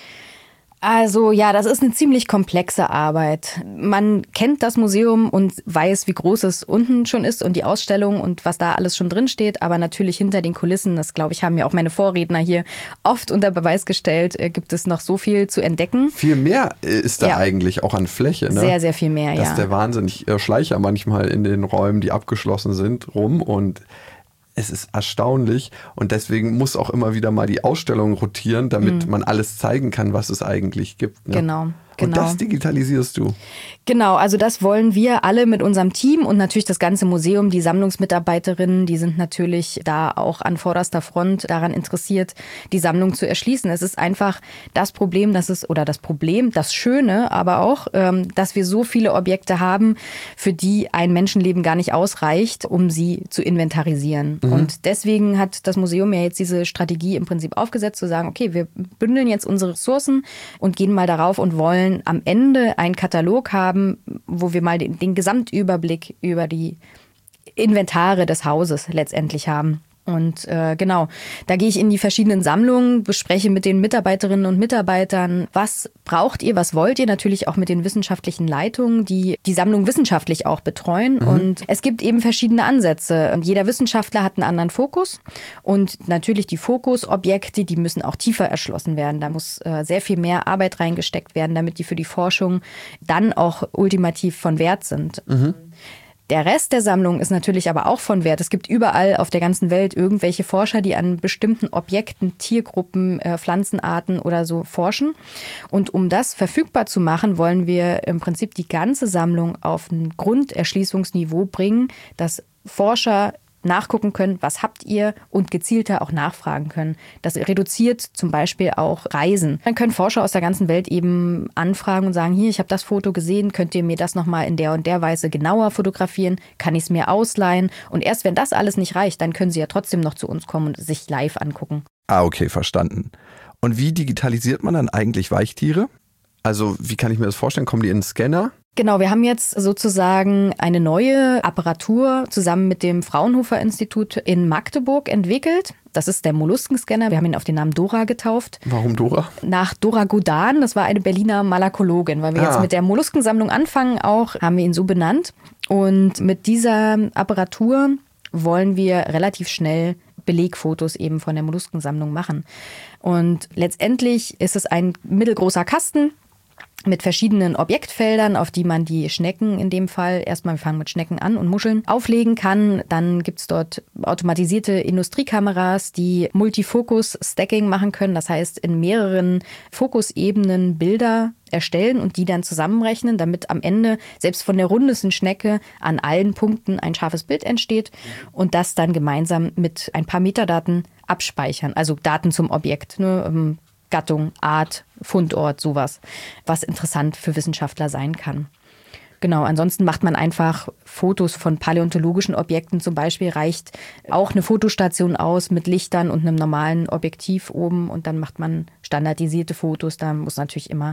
Also ja, das ist eine ziemlich komplexe Arbeit. Man kennt das Museum und weiß, wie groß es unten schon ist und die Ausstellung und was da alles schon drin steht. Aber natürlich hinter den Kulissen, das glaube ich, haben ja auch meine Vorredner hier oft unter Beweis gestellt, gibt es noch so viel zu entdecken. Viel mehr ist da ja. eigentlich auch an Fläche. Ne? Sehr, sehr viel mehr, das ja. Das ist der Wahnsinn. Ich schleiche ja manchmal in den Räumen, die abgeschlossen sind, rum und es ist erstaunlich und deswegen muss auch immer wieder mal die Ausstellung rotieren, damit mhm. man alles zeigen kann, was es eigentlich gibt. Ne? Genau. Und Genau. das digitalisierst du? Genau, also das wollen wir alle mit unserem Team und natürlich das ganze Museum, die Sammlungsmitarbeiterinnen, die sind natürlich da auch an vorderster Front daran interessiert, die Sammlung zu erschließen. Es ist einfach das Problem, dass es, oder das Problem, das Schöne aber auch, dass wir so viele Objekte haben, für die ein Menschenleben gar nicht ausreicht, um sie zu inventarisieren. Mhm. Und deswegen hat das Museum ja jetzt diese Strategie im Prinzip aufgesetzt, zu sagen, okay, wir bündeln jetzt unsere Ressourcen und gehen mal darauf und wollen am Ende einen Katalog haben, wo wir mal den, den Gesamtüberblick über die Inventare des Hauses letztendlich haben. Und äh, genau, da gehe ich in die verschiedenen Sammlungen, bespreche mit den Mitarbeiterinnen und Mitarbeitern, was braucht ihr, was wollt ihr, natürlich auch mit den wissenschaftlichen Leitungen, die die Sammlung wissenschaftlich auch betreuen. Mhm. Und es gibt eben verschiedene Ansätze. Und jeder Wissenschaftler hat einen anderen Fokus. Und natürlich die Fokusobjekte, die müssen auch tiefer erschlossen werden. Da muss äh, sehr viel mehr Arbeit reingesteckt werden, damit die für die Forschung dann auch ultimativ von Wert sind. Mhm. Der Rest der Sammlung ist natürlich aber auch von Wert. Es gibt überall auf der ganzen Welt irgendwelche Forscher, die an bestimmten Objekten, Tiergruppen, äh, Pflanzenarten oder so forschen. Und um das verfügbar zu machen, wollen wir im Prinzip die ganze Sammlung auf ein Grunderschließungsniveau bringen, dass Forscher nachgucken können, was habt ihr und gezielter auch nachfragen können. Das reduziert zum Beispiel auch Reisen. Dann können Forscher aus der ganzen Welt eben anfragen und sagen, hier, ich habe das Foto gesehen, könnt ihr mir das nochmal in der und der Weise genauer fotografieren, kann ich es mir ausleihen? Und erst wenn das alles nicht reicht, dann können sie ja trotzdem noch zu uns kommen und sich live angucken. Ah, okay, verstanden. Und wie digitalisiert man dann eigentlich Weichtiere? Also wie kann ich mir das vorstellen? Kommen die in den Scanner? Genau, wir haben jetzt sozusagen eine neue Apparatur zusammen mit dem Fraunhofer-Institut in Magdeburg entwickelt. Das ist der Molluskenscanner. Wir haben ihn auf den Namen Dora getauft. Warum Dora? Nach Dora Godan. Das war eine Berliner Malakologin. Weil wir ah. jetzt mit der Molluskensammlung anfangen auch, haben wir ihn so benannt. Und mit dieser Apparatur wollen wir relativ schnell Belegfotos eben von der Molluskensammlung machen. Und letztendlich ist es ein mittelgroßer Kasten. mit verschiedenen Objektfeldern, auf die man die Schnecken in dem Fall, erstmal wir fangen mit Schnecken an und Muscheln, auflegen kann. Dann gibt es dort automatisierte Industriekameras, die Multifokus-Stacking machen können. Das heißt, in mehreren Fokusebenen Bilder erstellen und die dann zusammenrechnen, damit am Ende selbst von der rundesten Schnecke an allen Punkten ein scharfes Bild entsteht und das dann gemeinsam mit ein paar Metadaten abspeichern. Also Daten zum Objekt, ne? Gattung, Art, Fundort, sowas, was interessant für Wissenschaftler sein kann. Genau, ansonsten macht man einfach Fotos von paläontologischen Objekten zum Beispiel, reicht auch eine Fotostation aus mit Lichtern und einem normalen Objektiv oben und dann macht man standardisierte Fotos. Da muss natürlich immer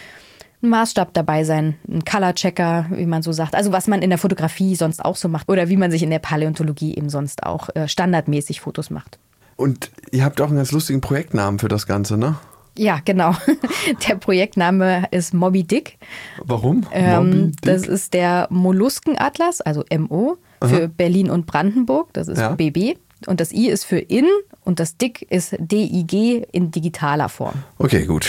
ein Maßstab dabei sein, ein Color-Checker, wie man so sagt. Also was man in der Fotografie sonst auch so macht oder wie man sich in der Paläontologie eben sonst auch äh, standardmäßig Fotos macht. Und ihr habt auch einen ganz lustigen Projektnamen für das Ganze, ne? Ja, genau. Der Projektname ist Moby Dick. Warum? Ähm, Moby Dick? Das ist der Molluskenatlas, also M O, für Aha. Berlin und Brandenburg. Das ist ja. B B. Und das I ist für in und das Dick ist D I G in digitaler Form. Okay, gut.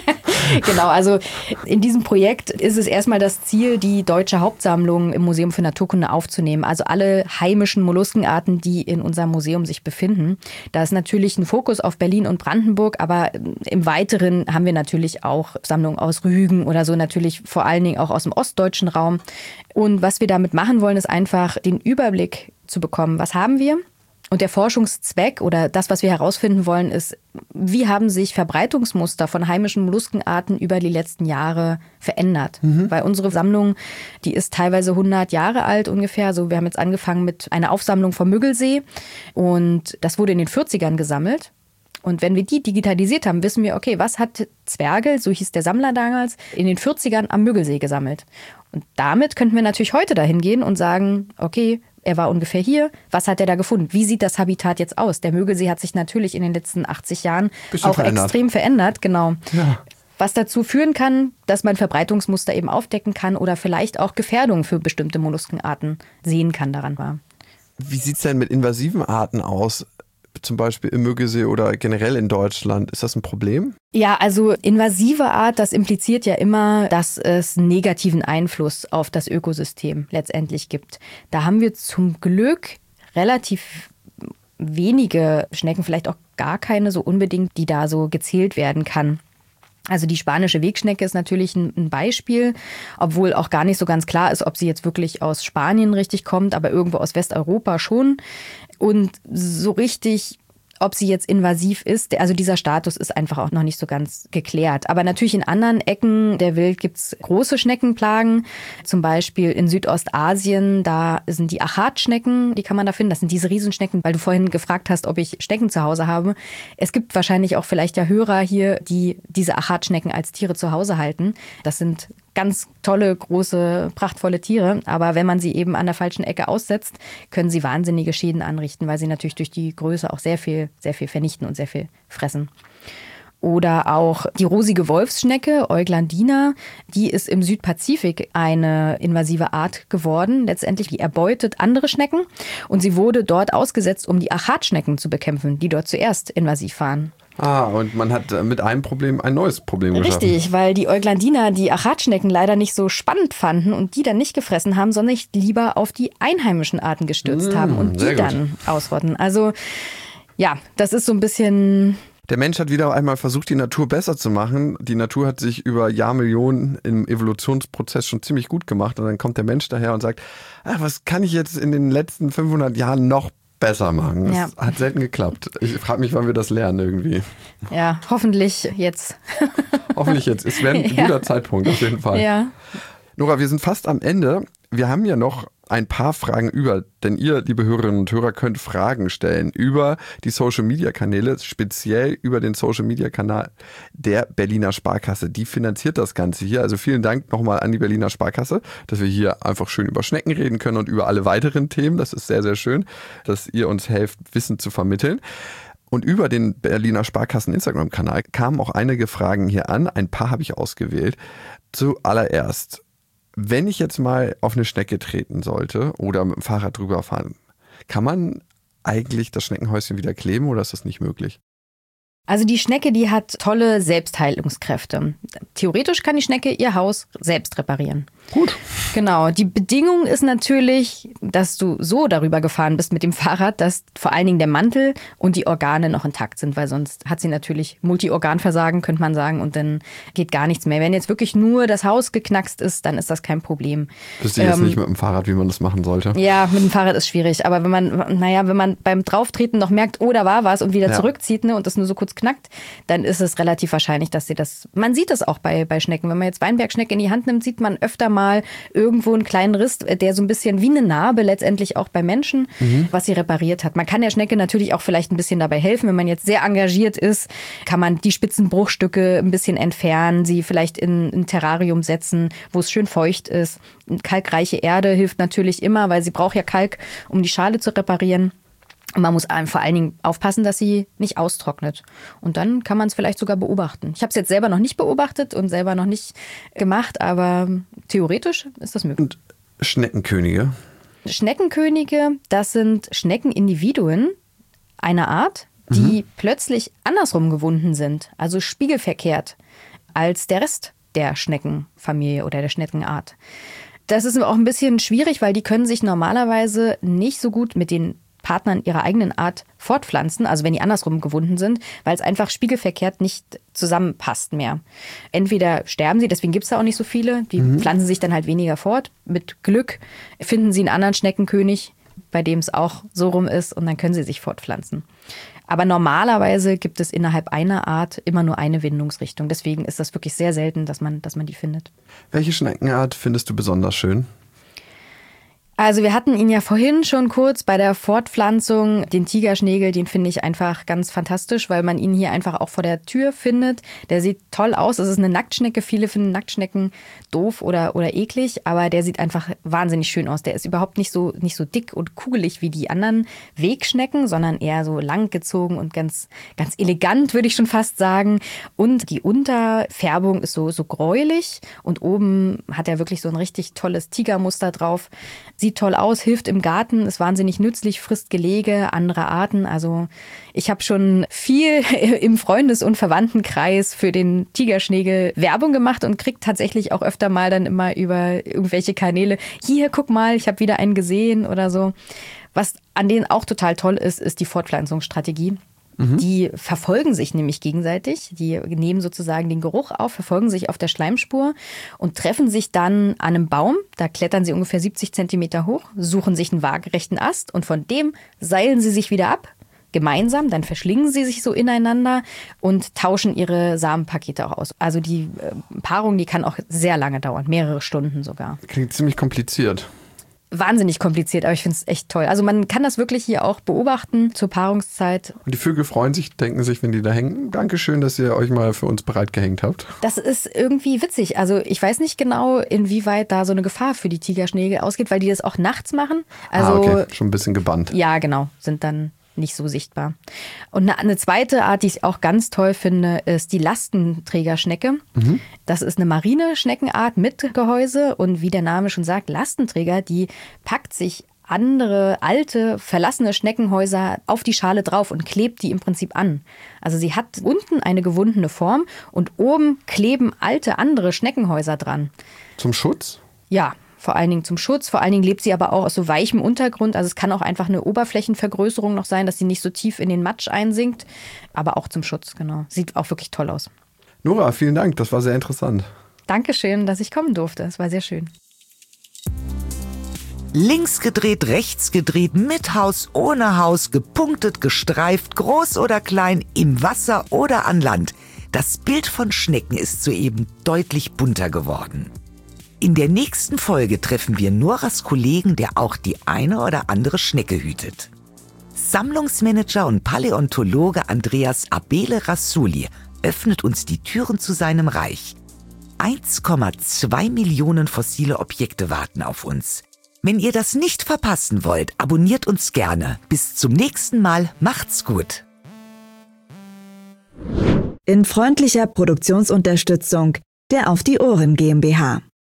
Genau, also in diesem Projekt ist es erstmal das Ziel, die deutsche Hauptsammlung im Museum für Naturkunde aufzunehmen. Also alle heimischen Molluskenarten, die in unserem Museum sich befinden. Da ist natürlich ein Fokus auf Berlin und Brandenburg, aber im Weiteren haben wir natürlich auch Sammlungen aus Rügen oder so, natürlich vor allen Dingen auch aus dem ostdeutschen Raum. Und was wir damit machen wollen, ist einfach den Überblick zu bekommen. Was haben wir? Und der Forschungszweck oder das, was wir herausfinden wollen, ist, wie haben sich Verbreitungsmuster von heimischen Molluskenarten über die letzten Jahre verändert? Mhm. Weil unsere Sammlung, die ist teilweise hundert Jahre alt ungefähr. Also wir haben jetzt angefangen mit einer Aufsammlung vom Müggelsee und das wurde in den vierzigern gesammelt. Und wenn wir die digitalisiert haben, wissen wir, okay, was hat Zwergel, so hieß der Sammler damals, in den vierzigern am Müggelsee gesammelt? Und damit könnten wir natürlich heute dahin gehen und sagen, okay, er war ungefähr hier. Was hat er da gefunden? Wie sieht das Habitat jetzt aus? Der Müggelsee hat sich natürlich in den letzten achtzig Jahren Bisschen auch verändert. extrem verändert. Genau. Ja. Was dazu führen kann, dass man Verbreitungsmuster eben aufdecken kann oder vielleicht auch Gefährdungen für bestimmte Molluskenarten sehen kann daran war. Wie sieht es denn mit invasiven Arten aus? Zum Beispiel im Müggelsee oder generell in Deutschland. Ist das ein Problem? Ja, also invasive Art, das impliziert ja immer, dass es einen negativen Einfluss auf das Ökosystem letztendlich gibt. Da haben wir zum Glück relativ wenige Schnecken, vielleicht auch gar keine so unbedingt, die da so gezählt werden kann. Also die spanische Wegschnecke ist natürlich ein Beispiel, obwohl auch gar nicht so ganz klar ist, ob sie jetzt wirklich aus Spanien richtig kommt, aber irgendwo aus Westeuropa schon. Und so richtig, ob sie jetzt invasiv ist, also dieser Status ist einfach auch noch nicht so ganz geklärt. Aber natürlich in anderen Ecken der Welt gibt es große Schneckenplagen. Zum Beispiel in Südostasien, da sind die Achatschnecken, die kann man da finden. Das sind diese Riesenschnecken, weil du vorhin gefragt hast, ob ich Schnecken zu Hause habe. Es gibt wahrscheinlich auch vielleicht ja Hörer hier, die diese Achatschnecken als Tiere zu Hause halten. Das sind ganz tolle, große, prachtvolle Tiere. Aber wenn man sie eben an der falschen Ecke aussetzt, können sie wahnsinnige Schäden anrichten, weil sie natürlich durch die Größe auch sehr viel, sehr viel vernichten und sehr viel fressen. Oder auch die rosige Wolfsschnecke, Euglandina, die ist im Südpazifik eine invasive Art geworden. Letztendlich, die erbeutet andere Schnecken und sie wurde dort ausgesetzt, um die Achatschnecken zu bekämpfen, die dort zuerst invasiv waren. Ah, und man hat mit einem Problem ein neues Problem geschaffen. Richtig, weil die Euglandiner die Achatschnecken leider nicht so spannend fanden und die dann nicht gefressen haben, sondern sich lieber auf die einheimischen Arten gestürzt mmh, haben und die dann ausrotten. Also ja, das ist so ein bisschen... Der Mensch hat wieder einmal versucht, die Natur besser zu machen. Die Natur hat sich über Jahrmillionen im Evolutionsprozess schon ziemlich gut gemacht. Und dann kommt der Mensch daher und sagt, ach, was kann ich jetzt in den letzten fünfhundert Jahren noch besser machen? Das ja. hat selten geklappt. Ich frage mich, wann wir das lernen irgendwie. Ja, hoffentlich jetzt. Hoffentlich jetzt. Es wäre ein ja. guter Zeitpunkt auf jeden Fall. Ja. Nora, wir sind fast am Ende. Wir haben ja noch ein paar Fragen über, denn ihr, liebe Hörerinnen und Hörer, könnt Fragen stellen über die Social-Media-Kanäle, speziell über den Social-Media-Kanal der Berliner Sparkasse. Die finanziert das Ganze hier. Also vielen Dank nochmal an die Berliner Sparkasse, dass wir hier einfach schön über Schnecken reden können und über alle weiteren Themen. Das ist sehr, sehr schön, dass ihr uns helft, Wissen zu vermitteln. Und über den Berliner Sparkassen Instagram-Kanal kamen auch einige Fragen hier an. Ein paar habe ich ausgewählt. Zuallererst: Wenn ich jetzt mal auf eine Schnecke treten sollte oder mit dem Fahrrad drüber fahren, kann man eigentlich das Schneckenhäuschen wieder kleben oder ist das nicht möglich? Also die Schnecke, die hat tolle Selbstheilungskräfte. Theoretisch kann die Schnecke ihr Haus selbst reparieren. Gut. Genau. Die Bedingung ist natürlich, dass du so darüber gefahren bist mit dem Fahrrad, dass vor allen Dingen der Mantel und die Organe noch intakt sind, weil sonst hat sie natürlich Multiorganversagen, könnte man sagen, und dann geht gar nichts mehr. Wenn jetzt wirklich nur das Haus geknackst ist, dann ist das kein Problem. Wüsste ich jetzt ähm, nicht mit dem Fahrrad, wie man das machen sollte. Ja, mit dem Fahrrad ist schwierig. Aber wenn man, naja, wenn man beim Drauftreten noch merkt, oh, da war was und wieder Ja. zurückzieht, ne, und das nur so kurz knackt, dann ist es relativ wahrscheinlich, dass sie das, man sieht es auch bei, bei Schnecken. Wenn man jetzt Weinbergschnecke in die Hand nimmt, sieht man öfter mal irgendwo einen kleinen Riss, der so ein bisschen wie eine Narbe letztendlich auch bei Menschen, mhm. was sie repariert hat. Man kann der Schnecke natürlich auch vielleicht ein bisschen dabei helfen. Wenn man jetzt sehr engagiert ist, kann man die spitzen Bruchstücke ein bisschen entfernen, sie vielleicht in ein Terrarium setzen, wo es schön feucht ist. Kalkreiche Erde hilft natürlich immer, weil sie braucht ja Kalk, um die Schale zu reparieren. Und man muss vor allen Dingen aufpassen, dass sie nicht austrocknet. Und dann kann man es vielleicht sogar beobachten. Ich habe es jetzt selber noch nicht beobachtet und selber noch nicht gemacht, aber theoretisch ist das möglich. Und Schneckenkönige? Schneckenkönige, das sind Schneckenindividuen einer Art, die mhm. plötzlich andersrum gewunden sind, also spiegelverkehrt, als der Rest der Schneckenfamilie oder der Schneckenart. Das ist auch ein bisschen schwierig, weil die können sich normalerweise nicht so gut mit den Partnern ihrer eigenen Art fortpflanzen, also wenn die andersrum gewunden sind, weil es einfach spiegelverkehrt nicht zusammenpasst mehr. Entweder sterben sie, deswegen gibt es da auch nicht so viele, die mhm. pflanzen sich dann halt weniger fort. Mit Glück finden sie einen anderen Schneckenkönig, bei dem es auch so rum ist, und dann können sie sich fortpflanzen. Aber normalerweise gibt es innerhalb einer Art immer nur eine Windungsrichtung. Deswegen ist das wirklich sehr selten, dass man, dass man die findet. Welche Schneckenart findest du besonders schön? Also wir hatten ihn ja vorhin schon kurz bei der Fortpflanzung, den Tigerschnegel, den finde ich einfach ganz fantastisch, weil man ihn hier einfach auch vor der Tür findet. Der sieht toll aus, es ist eine Nacktschnecke, viele finden Nacktschnecken doof oder, oder eklig, aber der sieht einfach wahnsinnig schön aus. Der ist überhaupt nicht so, nicht so dick und kugelig wie die anderen Wegschnecken, sondern eher so langgezogen und ganz, ganz elegant, würde ich schon fast sagen. Und die Unterfärbung ist so, so gräulich und oben hat er wirklich so ein richtig tolles Tigermuster drauf. Sieht toll aus, hilft im Garten, ist wahnsinnig nützlich, frisst Gelege, andere Arten. Also ich habe schon viel im Freundes- und Verwandtenkreis für den Tigerschnegel Werbung gemacht und kriege tatsächlich auch öfter mal dann immer über irgendwelche Kanäle, hier, guck mal, ich habe wieder einen gesehen oder so. Was an denen auch total toll ist, ist die Fortpflanzungsstrategie. Die verfolgen sich nämlich gegenseitig, die nehmen sozusagen den Geruch auf, verfolgen sich auf der Schleimspur und treffen sich dann an einem Baum. Da klettern sie ungefähr siebzig Zentimeter hoch, suchen sich einen waagerechten Ast und von dem seilen sie sich wieder ab, gemeinsam. Dann verschlingen sie sich so ineinander und tauschen ihre Samenpakete auch aus. Also die äh, Paarung, die kann auch sehr lange dauern, mehrere Stunden sogar. Klingt ziemlich kompliziert. Wahnsinnig kompliziert, aber ich finde es echt toll. Also man kann das wirklich hier auch beobachten zur Paarungszeit. Und die Vögel freuen sich, denken sich, wenn die da hängen, Dankeschön, dass ihr euch mal für uns bereit gehängt habt. Das ist irgendwie witzig. Also ich weiß nicht genau, inwieweit da so eine Gefahr für die Tigerschnägel ausgeht, weil die das auch nachts machen. Also, ah, okay, schon ein bisschen gebannt. Ja, genau, sind dann nicht so sichtbar. Und eine, eine zweite Art, die ich auch ganz toll finde, ist die Lastenträgerschnecke. Mhm. Das ist eine marine Schneckenart mit Gehäuse und wie der Name schon sagt, Lastenträger, die packt sich andere, alte, verlassene Schneckenhäuser auf die Schale drauf und klebt die im Prinzip an. Also sie hat unten eine gewundene Form und oben kleben alte, andere Schneckenhäuser dran. Zum Schutz? Ja, vor allen Dingen zum Schutz. Vor allen Dingen lebt sie aber auch aus so weichem Untergrund. Also es kann auch einfach eine Oberflächenvergrößerung noch sein, dass sie nicht so tief in den Matsch einsinkt. Aber auch zum Schutz, genau. Sieht auch wirklich toll aus. Nora, vielen Dank. Das war sehr interessant. Dankeschön, dass ich kommen durfte. Es war sehr schön. Links gedreht, rechts gedreht, mit Haus, ohne Haus, gepunktet, gestreift, groß oder klein, im Wasser oder an Land. Das Bild von Schnecken ist soeben deutlich bunter geworden. In der nächsten Folge treffen wir Noras Kollegen, der auch die eine oder andere Schnecke hütet. Sammlungsmanager und Paläontologe Andreas Abele Rassouli öffnet uns die Türen zu seinem Reich. eins Komma zwei Millionen fossile Objekte warten auf uns. Wenn ihr das nicht verpassen wollt, abonniert uns gerne. Bis zum nächsten Mal, macht's gut. In freundlicher Produktionsunterstützung der Auf die Ohren GmbH.